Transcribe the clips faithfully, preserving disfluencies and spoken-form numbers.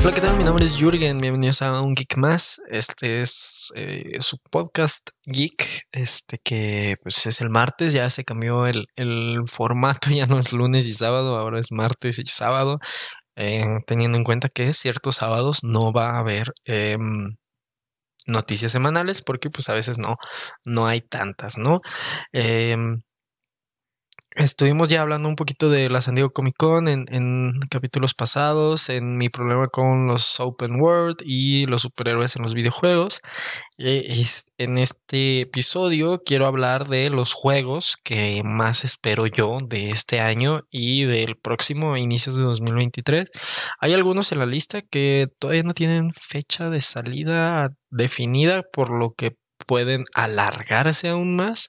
Hola, ¿qué tal? Mi nombre es Jürgen, bienvenidos a Un Geek Más. Este es eh, su podcast geek, este que pues es el martes, ya se cambió el, el formato, ya no es lunes y sábado, ahora es martes y sábado, eh, teniendo en cuenta que ciertos sábados no va a haber em, noticias semanales porque pues a veces no, no hay tantas, ¿no? Em, Estuvimos ya hablando un poquito de la San Diego Comic Con en, en capítulos pasados, en mi problema con los open world y los superhéroes en los videojuegos. Eh, es- en este episodio quiero hablar de los juegos que más espero yo de este año y del próximo, a inicios de dos mil veintitrés. Hay algunos en la lista que todavía no tienen fecha de salida definida, por lo que pueden alargarse aún más.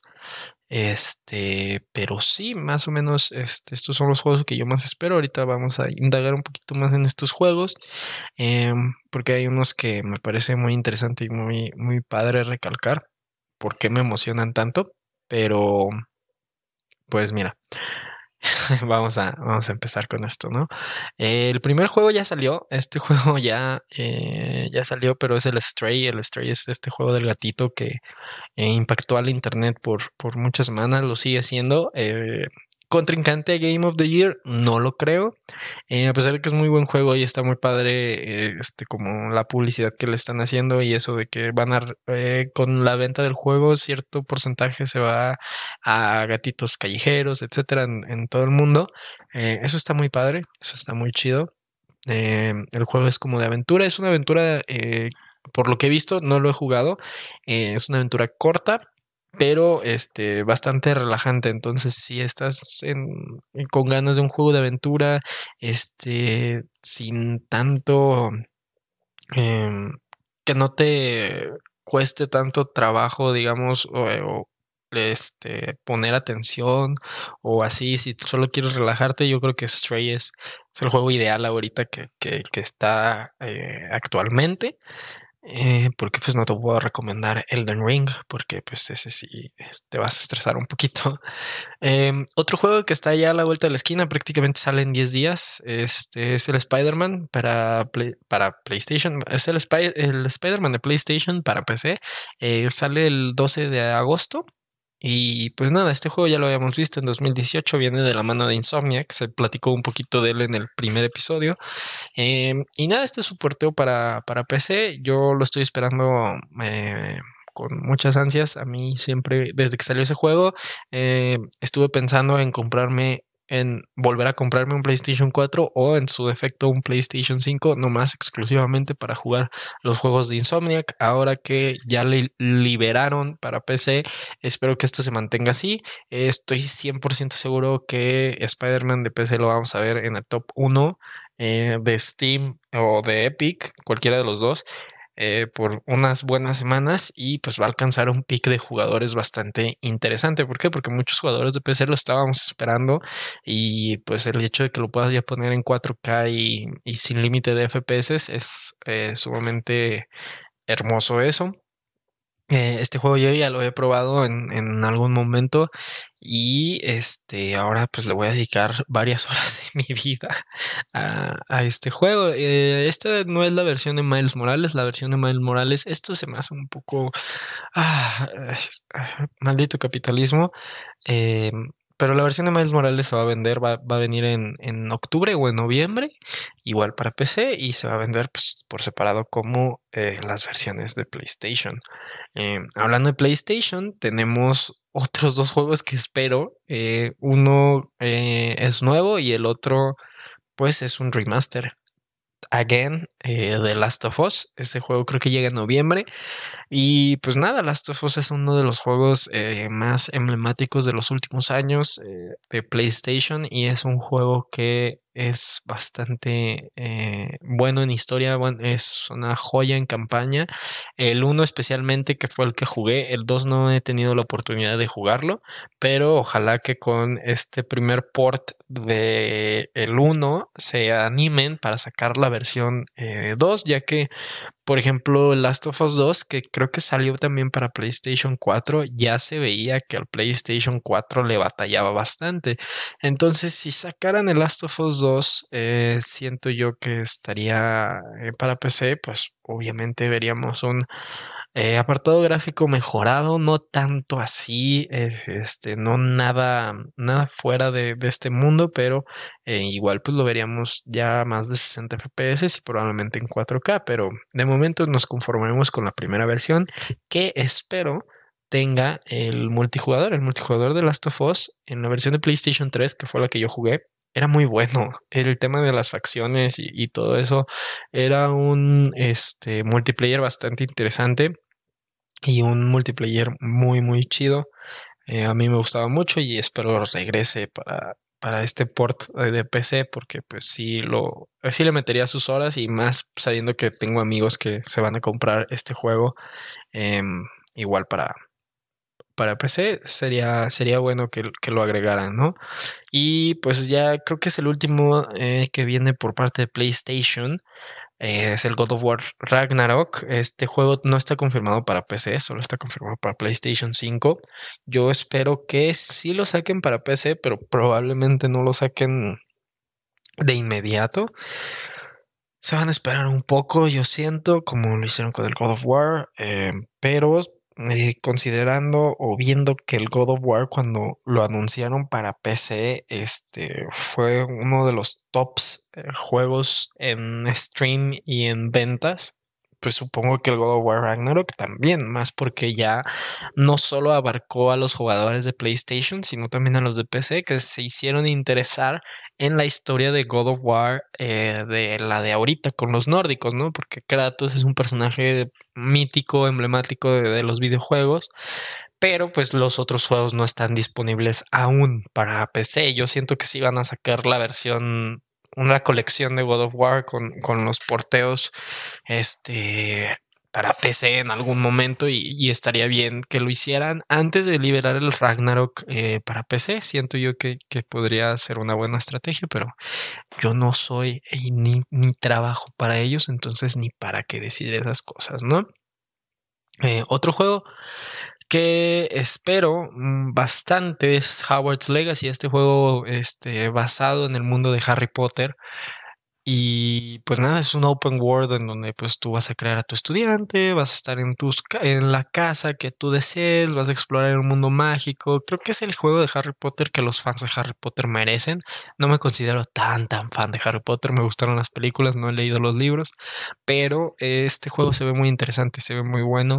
Este, pero sí, más o menos, este, estos son los juegos que yo más espero. Ahorita vamos a indagar un poquito más en estos juegos, em, porque hay unos que me parece muy interesante y muy, muy padre recalcar por qué me emocionan tanto. Pero, pues mira, vamos a, vamos a empezar con esto, ¿no? El primer juego ya salió, este juego ya, eh, ya salió, pero es el Stray. El Stray es este juego del gatito que eh, impactó al internet por, por muchas semanas, lo sigue siendo. Eh, contrincante a Game of the Year, no lo creo. Eh, a pesar de que es muy buen juego y está muy padre, eh, este, como la publicidad que le están haciendo y eso de que van a, eh, con la venta del juego, cierto porcentaje se va a gatitos callejeros, etcétera, en, en todo el mundo. Eh, eso está muy padre, eso está muy chido. Eh, el juego es como de aventura, es una aventura, eh, por lo que he visto, no lo he jugado, eh, es una aventura corta, pero este, bastante relajante. Entonces, si estás en, eh, con ganas de un juego de aventura, este, sin tanto, em, que no te cueste tanto trabajo, digamos, o, o, este, poner atención o así, si solo quieres relajarte, yo creo que Stray es, es el juego ideal ahorita que, que, que está eh, actualmente. Eh, porque pues no te puedo recomendar Elden Ring, porque pues ese sí es- te vas a estresar un poquito. Em, otro juego que está ya a la vuelta de la esquina, prácticamente sale en diez días, este es el Spider-Man para, Play- para PlayStation. Es el, Spy- el Spider-Man de PlayStation para P C. Eh, sale el doce de agosto. Y pues nada, este juego ya lo habíamos visto en dos mil dieciocho, viene de la mano de Insomniac, se platicó un poquito de él en el primer episodio. Em, y nada, este es su porteo para, para P C. Yo lo estoy esperando eh, con muchas ansias. A mí siempre, desde que salió ese juego, eh, estuve pensando en comprarme, en volver a comprarme un PlayStation cuatro o en su defecto un PlayStation cinco, nomás exclusivamente para jugar los juegos de Insomniac. Ahora que ya le liberaron para P C, espero que esto se mantenga así. Eh, Estoy cien por ciento seguro que Spider-Man de P C lo vamos a ver en el top uno eh, de Steam o de Epic, cualquiera de los dos, eh, por unas buenas semanas y pues va a alcanzar un pick de jugadores bastante interesante. ¿Por qué? Porque muchos jugadores de P C lo estábamos esperando y pues el hecho de que lo puedas ya poner en cuatro K y, y sin límite de F P S es eh, sumamente hermoso eso. Eh, este juego yo ya lo he probado en, en algún momento y este ahora pues le voy a dedicar varias horas de mi vida a, a este juego. Eh, esta no es la versión de Miles Morales, la versión de Miles Morales, esto se me hace un poco ah, ah, maldito capitalismo. eh, pero la versión de Miles Morales se va a vender, va, va a venir en, en octubre o en noviembre, igual para P C, y se va a vender pues, por separado como eh, las versiones de PlayStation. Eh, hablando de PlayStation, tenemos otros dos juegos que espero. Eh, uno eh, es nuevo y el otro, pues, es un remaster. Again, eh, de Last of Us. Ese juego creo que llega en noviembre. Y pues nada, Last of Us es uno de los juegos eh, más emblemáticos de los últimos años eh, de PlayStation y es un juego que es bastante eh, bueno en historia, bueno, es una joya en campaña. El uno especialmente, que fue el que jugué, el dos no he tenido la oportunidad de jugarlo, pero ojalá que con este primer port de el uno se animen para sacar la versión eh, dos, ya que Por ejemplo, Last of Us dos, que creo que salió también para PlayStation cuatro, ya se veía que al PlayStation cuatro le batallaba bastante. Entonces, si sacaran el Last of Us dos, eh, siento yo que estaría eh, para P C, pues obviamente veríamos un eh, apartado gráfico mejorado, no tanto así, eh, este, no nada, nada fuera de, de este mundo, pero eh, igual pues lo veríamos ya más de sesenta F P S y probablemente en cuatro K, pero de momento nos conformaremos con la primera versión que espero tenga el multijugador, el multijugador de Last of Us en la versión de PlayStation tres, que fue la que yo jugué. Era muy bueno. El tema de las facciones y, y todo eso era un este, multiplayer bastante interesante y un multiplayer muy, muy chido. Eh, a mí me gustaba mucho y espero regrese para, para este port eh, de P C porque pues sí lo sí le metería sus horas y más sabiendo que tengo amigos que se van a comprar este juego em, igual para, para P C sería, sería bueno que, que lo agregaran, ¿no? Y pues ya creo que es el último eh, que viene por parte de PlayStation. Eh, es el God of War Ragnarok. Este juego no está confirmado para P C, solo está confirmado para PlayStation cinco. Yo espero que sí lo saquen para P C, pero probablemente no lo saquen de inmediato. Se van a esperar un poco, yo siento, como lo hicieron con el God of War, eh, pero eh, considerando o viendo que el God of War cuando lo anunciaron para P C, este fue uno de los tops eh, juegos en stream y en ventas. Pues supongo que el God of War Ragnarok también, más porque ya no solo abarcó a los jugadores de PlayStation, sino también a los de P C que se hicieron interesar en la historia de God of War, eh, de la de ahorita con los nórdicos, ¿no? Porque Kratos es un personaje mítico, emblemático de, de los videojuegos, pero pues los otros juegos no están disponibles aún para P C. Yo siento que sí van a sacar la versión, una colección de God of War con, con los porteos, este, para P C en algún momento y, y estaría bien que lo hicieran antes de liberar el Ragnarok eh, para P C. Siento yo que, que podría ser una buena estrategia, pero yo no soy y ni, ni trabajo para ellos, entonces ni para qué decir esas cosas, ¿no? Eh, otro juego que espero mm, bastante es Hogwarts Legacy, este juego este, basado en el mundo de Harry Potter. Y pues nada, es un open world en donde pues tú vas a crear a tu estudiante, vas a estar en tus ca- en la casa que tú desees, vas a explorar un mundo mágico. Creo que es el juego de Harry Potter que los fans de Harry Potter merecen. No me considero tan tan fan de Harry Potter, me gustaron las películas, no he leído los libros, pero eh, este juego se ve muy interesante, se ve muy bueno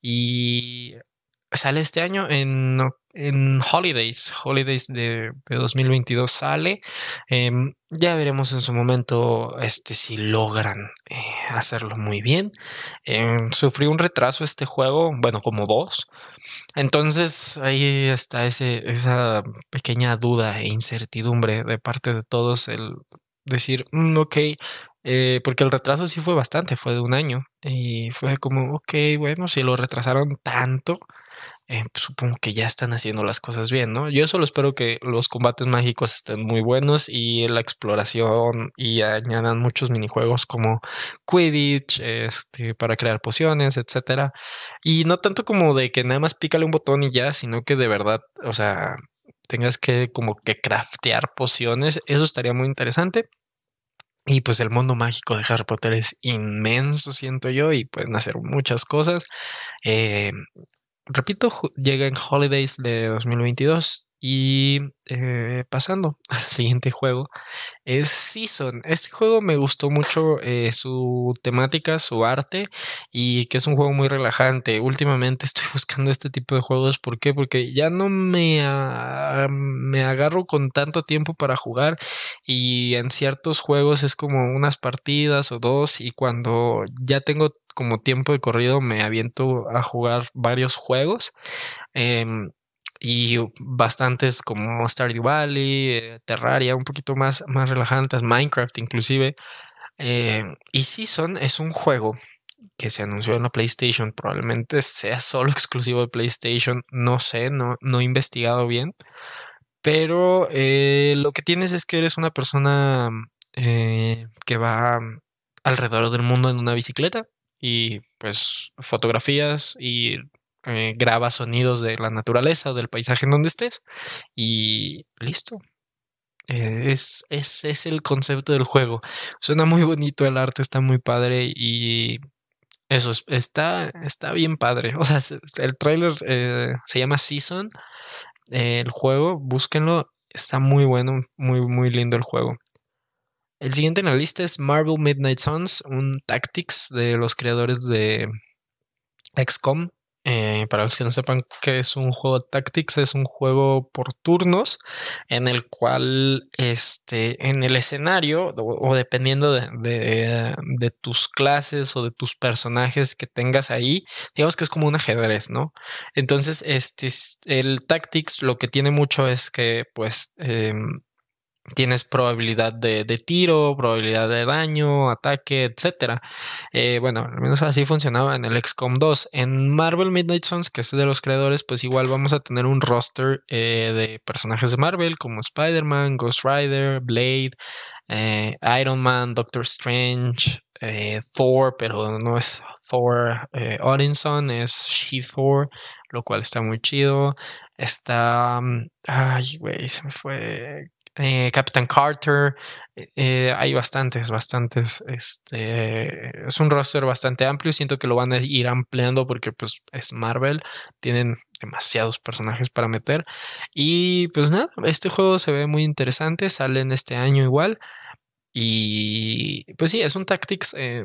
y sale este año en, oc- en Holidays, Holidays de, de dos mil veintidós sale. Em, ya veremos en su momento este, si logran eh, hacerlo muy bien. Em, sufrió un retraso este juego, bueno, como dos. Entonces ahí está ese, esa pequeña duda e incertidumbre de parte de todos el decir, "Mm, ok, eh, porque el retraso sí fue bastante, fue de un año. Y fue como, ok, bueno, si lo retrasaron tanto, eh, pues, supongo que ya están haciendo las cosas bien, ¿no? Yo solo espero que los combates mágicos estén muy buenos y la exploración y añadan muchos minijuegos como Quidditch, este, para crear pociones, etcétera. Y no tanto como de que nada más pícale un botón y ya, sino que de verdad, o sea, tengas que como que craftear pociones. Eso estaría muy interesante. Y pues el mundo mágico de Harry Potter es inmenso, siento yo, y pueden hacer muchas cosas. Eh, Repito, ju- llega en Holidays de dos mil veintidós y eh, pasando al siguiente juego es Season. Este juego me gustó mucho eh, su temática, su arte y que es un juego muy relajante. Últimamente estoy buscando este tipo de juegos. ¿Por qué? Porque ya no me, a- me agarro con tanto tiempo para jugar y en ciertos juegos es como unas partidas o dos y cuando ya tengo como tiempo de corrido me aviento a jugar varios juegos. Em, y bastantes como Stardew Valley, eh, Terraria, un poquito más, más relajantes, Minecraft inclusive. Eh, y Season es un juego que se anunció en la PlayStation, probablemente sea solo exclusivo de PlayStation, no sé, no, no he investigado bien, pero eh, lo que tienes es que eres una persona eh, que va alrededor del mundo en una bicicleta y pues fotografías y eh, graba sonidos de la naturaleza o del paisaje en donde estés y listo. Eh, es, es, es el concepto del juego. Suena muy bonito, el arte está muy padre y eso es- está, está bien padre. O sea, se- el trailer eh, se llama Season, eh, el juego, búsquenlo, está muy bueno, muy, muy lindo el juego. El siguiente en la lista es Marvel Midnight Suns, un Tactics de los creadores de X COM. Eh, para los que no sepan qué es un juego Tactics, es un juego por turnos en el cual este, en el escenario o, o dependiendo de, de, de tus clases o de tus personajes que tengas ahí, digamos que es como un ajedrez, ¿no? Entonces, este, es- el Tactics lo que tiene mucho es que pues em, tienes probabilidad de, de tiro, probabilidad de daño, ataque, etcétera. Eh, bueno, al menos así funcionaba en el X COM dos. En Marvel Midnight Suns, que es de los creadores, pues igual vamos a tener un roster eh, de personajes de Marvel como Spider-Man, Ghost Rider, Blade, eh, Iron Man, Doctor Strange, eh, Thor, pero no es Thor eh, Odinson, es She-Thor, lo cual está muy chido. Está. mm, Ay, güey, se me fue eh, Captain Carter, eh, eh, hay bastantes, bastantes, este, es un roster bastante amplio, siento que lo van a ir ampliando porque pues es Marvel, tienen demasiados personajes para meter y pues nada, este juego se ve muy interesante, sale en este año igual y pues sí, es un Tactics, eh,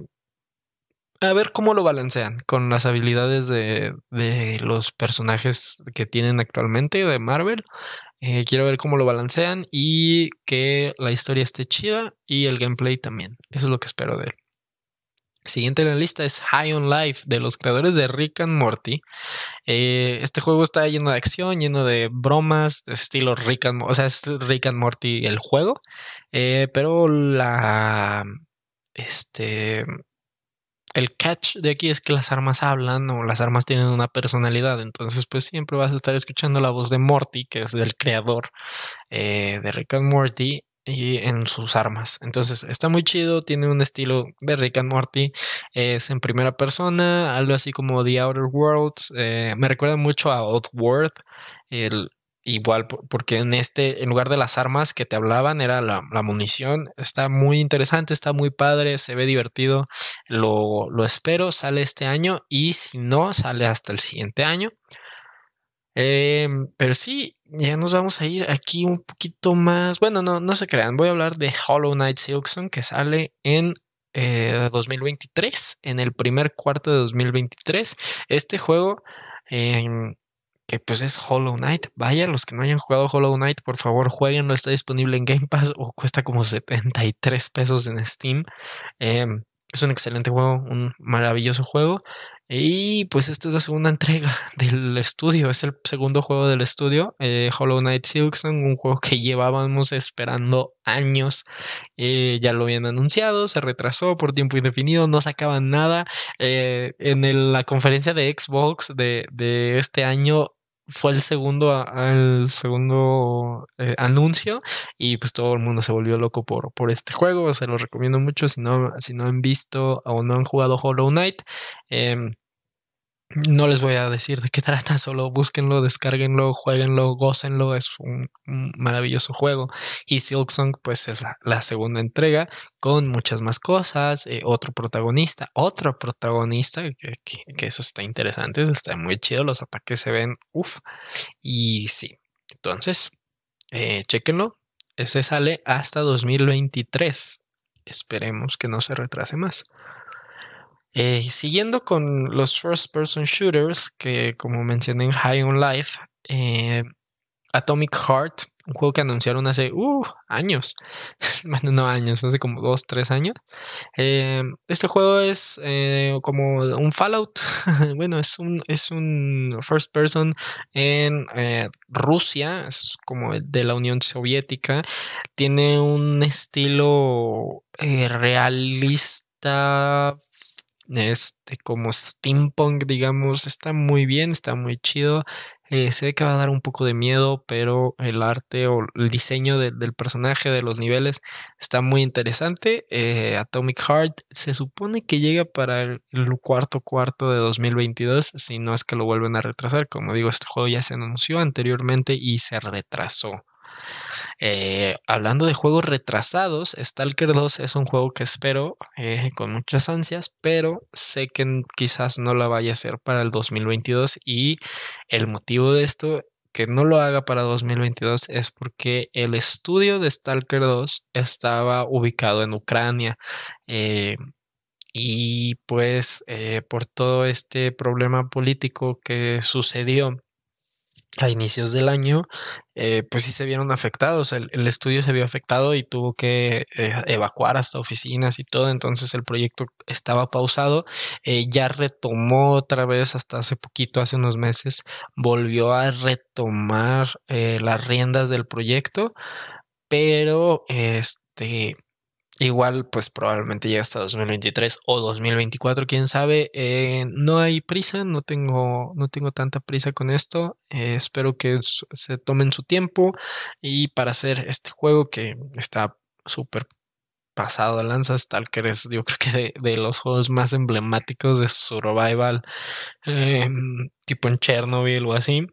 a ver cómo lo balancean con las habilidades de, de los personajes que tienen actualmente de Marvel. Eh, quiero ver cómo lo balancean y que la historia esté chida y el gameplay también. Eso es lo que espero de él. Siguiente en la lista es High on Life de los creadores de Rick and Morty. Eh, este juego está lleno de acción, lleno de bromas, de estilo Rick and Morty. O sea, es Rick and Morty el juego, eh, pero la. Este. El catch de aquí es que las armas hablan o las armas tienen una personalidad. Entonces, pues siempre vas a estar escuchando la voz de Morty, que es del creador eh, de Rick and Morty y en sus armas. Entonces está muy chido, tiene un estilo de Rick and Morty, es en primera persona, algo así como The Outer Worlds, eh, me recuerda mucho a Oddworld, el, igual po- porque en este, en lugar de las armas que te hablaban, era la, la munición, está muy interesante, está muy padre, se ve divertido, lo, lo espero, sale este año y si no, sale hasta el siguiente año. Em, pero sí, ya nos vamos a ir aquí un poquito más. Bueno, no, no se crean. Voy a hablar de Hollow Knight Silksong que sale en eh, dos mil veintitrés, en el primer cuarto de dos mil veintitrés. Este juego, em, que pues es Hollow Knight. Vaya, los que no hayan jugado Hollow Knight, por favor, jueguenlo. Está disponible en Game Pass o cuesta como setenta y tres pesos en Steam. Em, es un excelente juego, un maravilloso juego. Y pues esta es la segunda entrega del estudio, es el segundo juego del estudio, eh, Hollow Knight Silksong, un juego que llevábamos esperando años, eh, ya lo habían anunciado, se retrasó por tiempo indefinido, no sacaban nada. Eh, en el- la conferencia de Xbox de, de este año fue el segundo, a- al segundo eh, anuncio y pues todo el mundo se volvió loco por, por este juego, se lo recomiendo mucho si no, si no han visto o no han jugado Hollow Knight. em, no les voy a decir de qué trata, solo búsquenlo, descárguenlo, jueguenlo, gócenlo, es un, un maravilloso juego. Y Silksong, pues es la, la segunda entrega con muchas más cosas, eh, otro protagonista, otro protagonista, que, que- que eso está interesante, eso está muy chido, los ataques se ven, uff, y sí. Entonces, eh, chéquenlo, ese sale hasta dos mil veintitrés. Esperemos que no se retrase más. Eh, siguiendo con los first person shooters, que como mencioné en High on Life, eh, Atomic Heart, un juego que anunciaron hace uh, años, bueno, no años, hace como dos, tres años. Eh, este juego es eh, como un Fallout, bueno, es un, es un first person en eh, Rusia, es como de la Unión Soviética, tiene un estilo eh, realista, este, como steampunk, digamos, está muy bien, está muy chido. Eh, se ve que va a dar un poco de miedo, pero el arte o el diseño de- del personaje, de los niveles, está muy interesante. Eh, Atomic Heart se supone que llega para el, el cuarto cuarto de dos mil veintidós, si no es que lo vuelven a retrasar. Como digo, este juego ya se anunció anteriormente y se retrasó. Eh, hablando de juegos retrasados, Stalker dos es un juego que espero eh, con muchas ansias, pero sé que n- quizás no la vaya a hacer para el dos mil veintidós, y el motivo de esto, que no lo haga para dos mil veintidós, es porque el estudio de Stalker dos estaba ubicado en Ucrania. eh, y pues eh, por todo este problema político que sucedió a inicios del año, eh, pues sí se vieron afectados. El, el estudio se vio afectado y tuvo que eh, evacuar hasta oficinas y todo. Entonces el proyecto estaba pausado. Eh, ya retomó otra vez hasta hace poquito, hace unos meses, volvió a retomar eh, las riendas del proyecto, pero este igual, pues probablemente llegue hasta dos mil veintitrés o dos mil veinticuatro, quién sabe. Eh, no hay prisa, no tengo, no tengo tanta prisa con esto. Eh, espero que s- se tomen su tiempo y para hacer este juego que está súper pasado de lanza. Stalker es, yo creo que de, de los juegos más emblemáticos de survival, em, tipo en Chernobyl o así,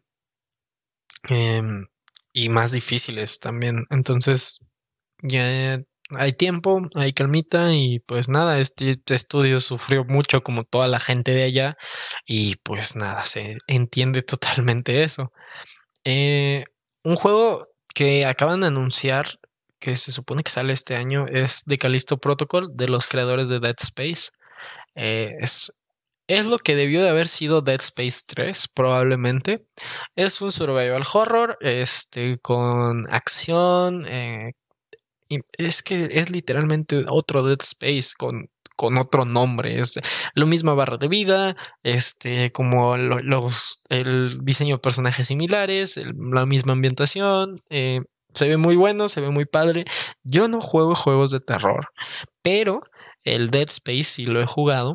em, y más difíciles también. Entonces, ya hay tiempo, hay calmita y pues nada, este, este estudio sufrió mucho como toda la gente de allá, y pues nada, se entiende totalmente eso. Eh, un juego que acaban de anunciar que se supone que sale este año es The Callisto Protocol, de los creadores de Dead Space. Eh, es, es lo que debió de haber sido Dead Space tres, probablemente. Es un survival horror, este, con acción, eh, y es que es literalmente otro Dead Space con, con otro nombre. Es lo misma barra de vida, este, como lo- los, el diseño de personajes similares, el- la misma ambientación. Eh, se ve muy bueno, se ve muy padre. Yo no juego juegos de terror, pero el Dead Space sí lo he jugado.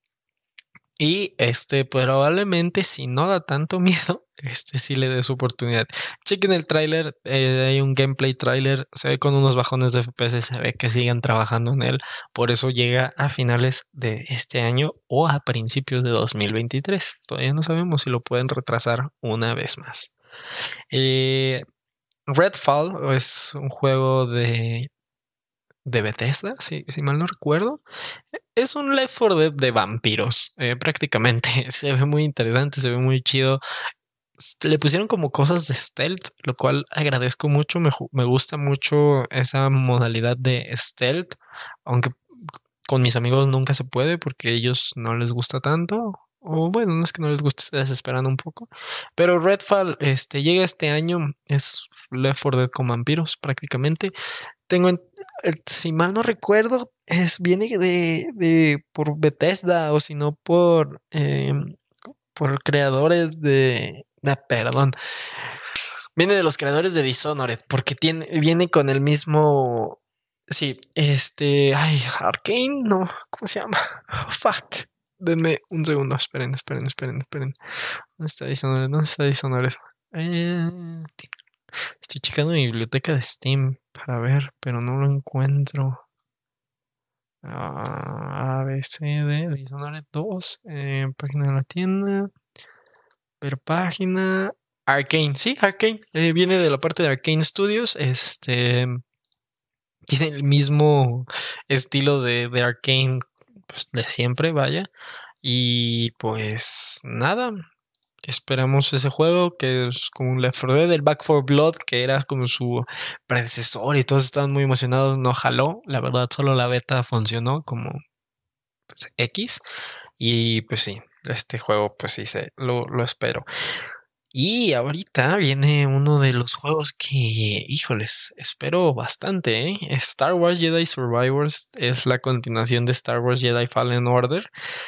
Y este, probablemente si no da tanto miedo, este sí le dé su oportunidad. Chequen el tráiler, eh, hay un gameplay tráiler, se ve con unos bajones de F P S, se ve que siguen trabajando en él. Por eso llega a finales de este año o a principios de dos mil veintitrés. Todavía no sabemos si lo pueden retrasar una vez más. Eh, Redfall es un juego de, de Bethesda, si, si mal no recuerdo. Es un Left four Dead de vampiros, eh, prácticamente. Se ve muy interesante, se ve muy chido. S- Le pusieron como cosas de stealth, lo cual agradezco mucho. Me, ju- me gusta mucho esa modalidad de stealth, aunque con mis amigos nunca se puede porque a ellos no les gusta tanto. O bueno, no es que no les guste, se desesperan un poco. Pero Redfall, este, llega este año, es Left four Dead con vampiros prácticamente. Tengo, en- eh, si mal no recuerdo, es, viene de, de por Bethesda, o si no por, em, por creadores de, ah, perdón, viene de los creadores de Dishonored, porque tiene, viene con el mismo, sí, este, ay, Arcane, no, ¿cómo se llama? Oh, fuck. Denme un segundo, esperen, esperen, esperen, esperen. ¿Dónde está Dishonored? ¿Dónde está Dishonored? Eh, estoy checando mi biblioteca de Steam para ver, pero no lo encuentro. Ah, A, B, C, D, Dishonored dos, eh, página de la tienda, ver página, Arcane, sí, Arcane, eh, viene de la parte de Arcane Studios, este, tiene el mismo estilo de, de Arcane, pues, de siempre, vaya, y pues nada, esperamos ese juego que es como un Left four Dead, el Back four Blood, que era como su predecesor y todos estaban muy emocionados, no jaló, la verdad solo la beta funcionó como pues, X. Y pues sí, este juego pues sí, se, lo, lo espero. Y ahorita viene uno de los juegos que, híjoles, espero bastante, ¿eh? Star Wars Jedi Survivors es la continuación de Star Wars Jedi Fallen Order.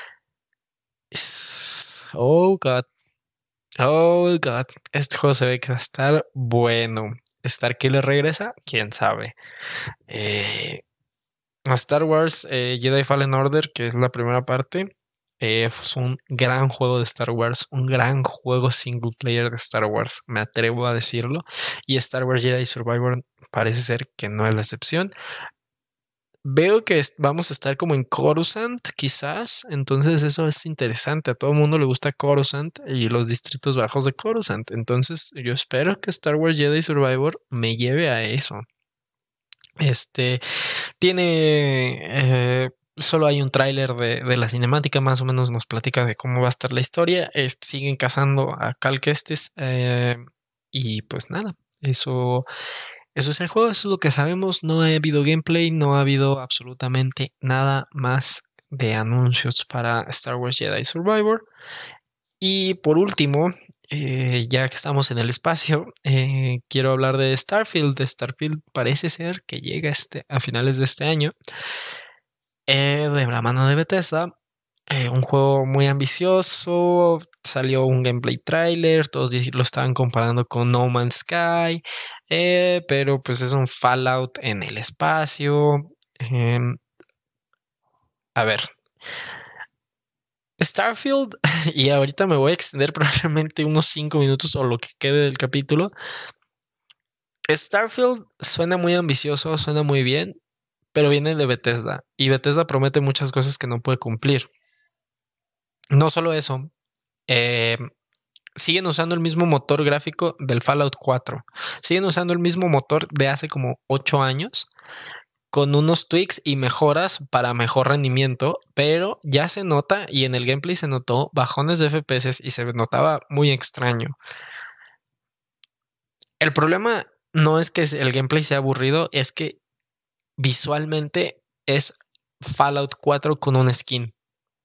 Es- Oh, God. Oh, God. Este juego se ve que va a estar bueno. ¿Starkiller regresa? ¿Quién sabe? Eh, a Star Wars eh, Jedi Fallen Order, que es la primera parte. Eh, es un gran juego de Star Wars, un gran juego single player de Star Wars, me atrevo a decirlo. Y Star Wars Jedi Survivor parece ser que no es la excepción. Veo que vamos a estar como en Coruscant, quizás. Entonces eso es interesante. A todo el mundo le gusta Coruscant y los distritos bajos de Coruscant. Entonces yo espero que Star Wars Jedi Survivor me lleve a eso. Este tiene... Eh, solo hay un tráiler de, de la cinemática, más o menos nos platica de cómo va a estar la historia. Este, siguen cazando a Cal Kestis. Eh, y pues nada, eso... Eso es el juego, eso es lo que sabemos. No ha habido gameplay, no ha habido absolutamente nada más de anuncios para Star Wars Jedi Survivor. Y por último, eh, ya que estamos en el espacio, eh, quiero hablar de Starfield. De Starfield parece ser que llega este, a finales de este año, eh, de la mano de Bethesda. Eh, un juego muy ambicioso. Salió un gameplay trailer, todos lo estaban comparando con No Man's Sky, eh, pero pues es un Fallout en el espacio. Eh, a ver, Starfield, y ahorita me voy a extender probablemente unos cinco minutos o lo que quede del capítulo. Starfield suena muy ambicioso, suena muy bien, pero viene de Bethesda y Bethesda promete muchas cosas que no puede cumplir. No solo eso, eh, siguen usando el mismo motor gráfico del Fallout cuatro. Siguen usando el mismo motor de hace como ocho años, con unos tweaks y mejoras para mejor rendimiento, pero ya se nota, y en el gameplay se notó bajones de F P S y se notaba muy extraño. El problema no es que el gameplay sea aburrido, es que visualmente es Fallout cuatro con un skin.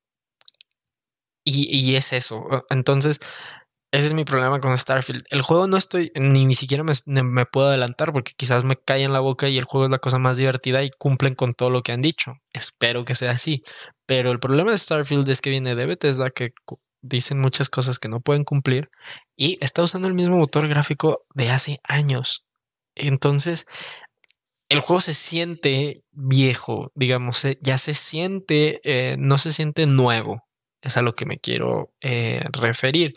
Y, y es eso. Entonces, ese es mi problema con Starfield. El juego no estoy, ni, ni siquiera me, me puedo adelantar porque quizás me cae en la boca y el juego es la cosa más divertida y cumplen con todo lo que han dicho. Espero que sea así. Pero el problema de Starfield es que viene de Bethesda, que dicen muchas cosas que no pueden cumplir y está usando el mismo motor gráfico de hace años. Entonces, el juego se siente viejo, digamos, ya se siente, eh, no se siente nuevo. Es a lo que me quiero eh, referir.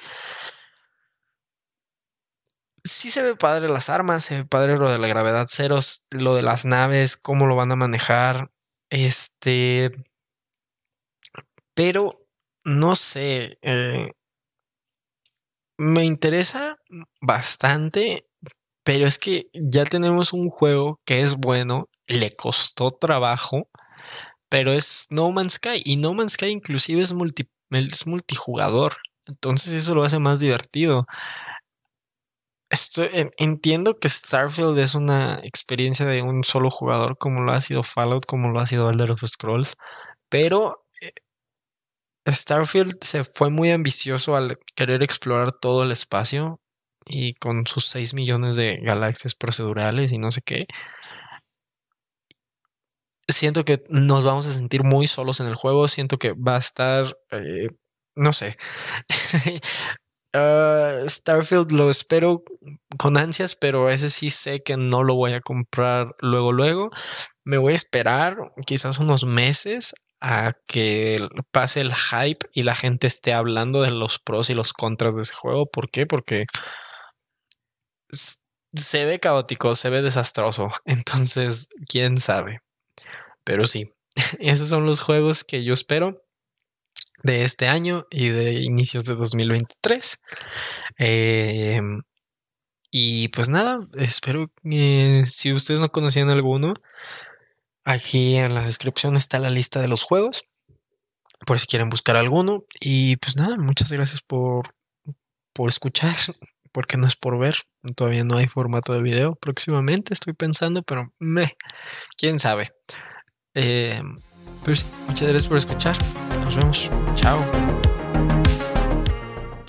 Sí se ve padre las armas, se ve padre lo de la gravedad ceros, lo de las naves, cómo lo van a manejar. Este. Pero no sé. Eh, me interesa bastante, pero es que ya tenemos un juego que es bueno, le costó trabajo, pero es No Man's Sky. Y No Man's Sky inclusive es, multi, es multijugador. Entonces eso lo hace más divertido. Estoy, entiendo que Starfield es una experiencia de un solo jugador, como lo ha sido Fallout, como lo ha sido Elder Scrolls, pero Starfield se fue muy ambicioso al querer explorar todo el espacio y con sus seis millones de galaxias procedurales y no sé qué. Siento que nos vamos a sentir muy solos en el juego. Siento que va a estar, eh, no sé. Uh, Starfield lo espero con ansias, pero ese sí sé que no lo voy a comprar luego, luego. Me voy a esperar quizás unos meses a que pase el hype y la gente esté hablando de los pros y los contras de ese juego. ¿Por qué? Porque se ve caótico, se ve desastroso. Entonces, quién sabe. Pero sí, esos son los juegos que yo espero de este año y de inicios de dos mil veintitrés. Eh, y pues nada, espero que si ustedes no conocían alguno, aquí en la descripción está la lista de los juegos, por si quieren buscar alguno. Y pues nada, muchas gracias por, por escuchar, porque no es por ver, todavía no hay formato de video. Próximamente estoy pensando, pero meh, quién sabe. Eh, pues muchas gracias por escuchar. Nos vemos. Chao.